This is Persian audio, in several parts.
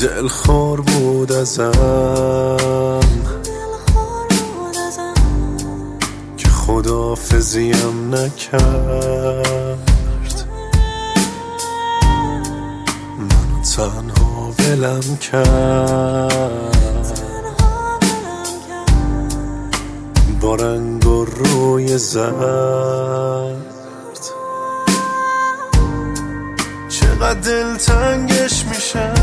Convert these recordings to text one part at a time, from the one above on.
دلخور بود ازم که خداحافظیم نکرد، منو تنها ولم کرد، با رنگ و روی زرد. چقدر دلتنگش میشم،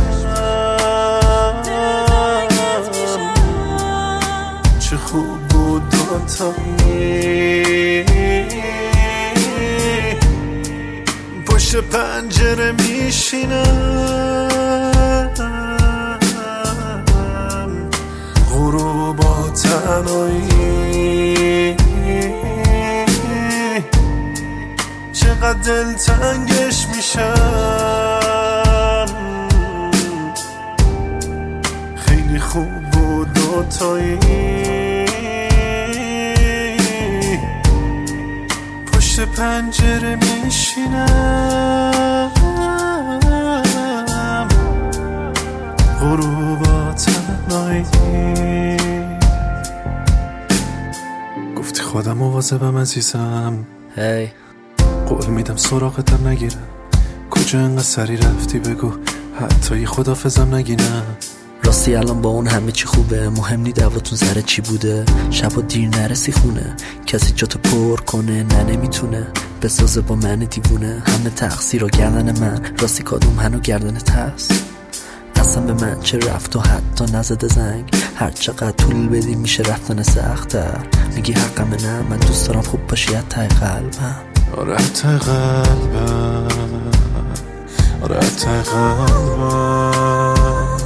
چه خوب بود دوتایی پشت پنجره میشینم، غروب با تنهایی. چقدر دلتنگش میشم، خیلی خوب بود دوتایی پشت پنجره میشینم، غروب تنهایی. گفتی خودم مواظبم عزیزم، هی قول میدم سراغتم نگیرم، کجا انقدر سری رفتی بگو حتی یه خداحافظم نگینم. راستی الان با اون همه چی خوبه، مهم نی دعواتون سر چی بوده، شبا دیر نرسی خونه، کسی جاتو پر کنه نه نمیتونه، بسازه با من دیوونه، همه تقصیر و گردن من، راستی کادوم هنو گردنت هست، اصلا به من چه رفت و حتی نزده زنگ، هر چقدر طول بدی میشه رفتن سخت‌تر، میگی حقمه نه من دوست دارم خوب باشی ته قلبم. آره ته قلبم، آره ته قلبم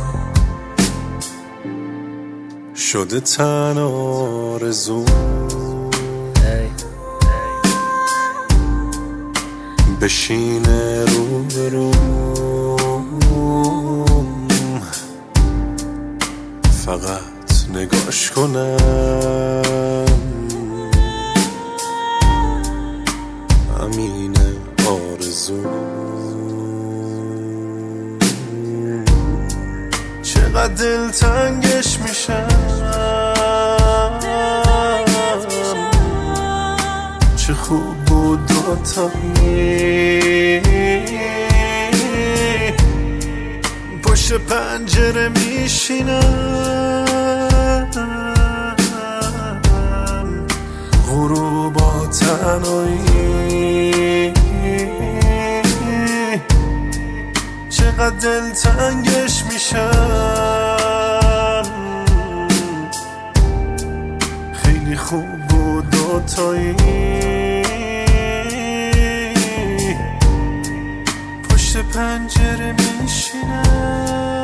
شده تن آرزو، بشینه رو به روم، فقط نگاش کنم، همین آرزو. چقدر دلتنگش میشم، چه خوب بود دوتایی پشت پنجره میشینم، غروب با تنهایی. چقدر دلتنگش میشم، خیلی خوب بود دوتایی پشت پنجره میشینم.